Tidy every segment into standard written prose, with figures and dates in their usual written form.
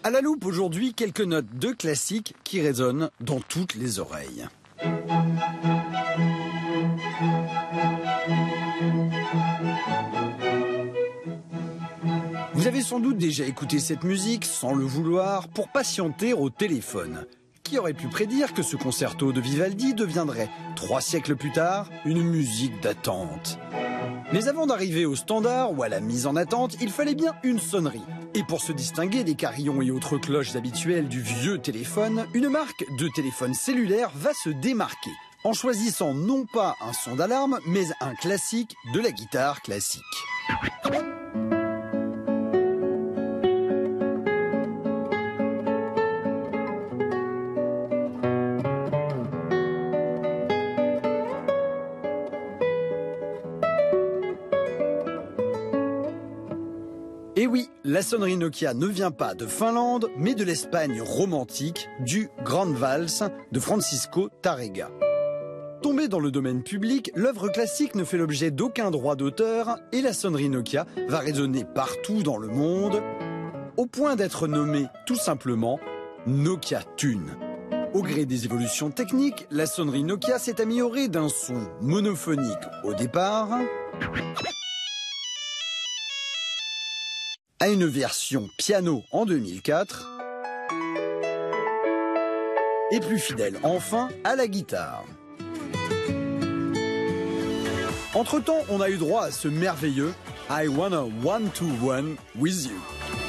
À la loupe aujourd'hui, quelques notes de classiques qui résonnent dans toutes les oreilles. Vous avez sans doute déjà écouté cette musique, sans le vouloir, pour patienter au téléphone. Qui aurait pu prédire que ce concerto de Vivaldi deviendrait, 3 siècles plus tard, une musique d'attente? Mais avant d'arriver au standard ou à la mise en attente, il fallait bien une sonnerie. Et pour se distinguer des carillons et autres cloches habituelles du vieux téléphone, une marque de téléphone cellulaire va se démarquer, en choisissant non pas un son d'alarme, mais un classique de la guitare classique. Et oui, la sonnerie Nokia ne vient pas de Finlande, mais de l'Espagne romantique, du Grande Valse de Francisco Tárrega. Tombée dans le domaine public, l'œuvre classique ne fait l'objet d'aucun droit d'auteur et la sonnerie Nokia va résonner partout dans le monde, au point d'être nommée tout simplement Nokia Tune. Au gré des évolutions techniques, la sonnerie Nokia s'est améliorée d'un son monophonique au départ à une version piano en 2004 et plus fidèle enfin à la guitare. Entre-temps, on a eu droit à ce merveilleux I Wanna One to One With You.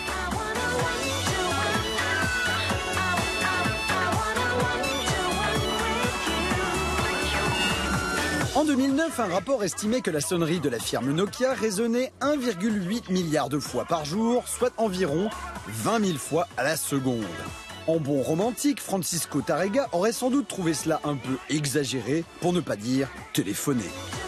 En 2009, un rapport estimait que la sonnerie de la firme Nokia résonnait 1,8 milliard de fois par jour, soit environ 20 000 fois à la seconde. En bon romantique, Francisco Tárrega aurait sans doute trouvé cela un peu exagéré, pour ne pas dire téléphoné.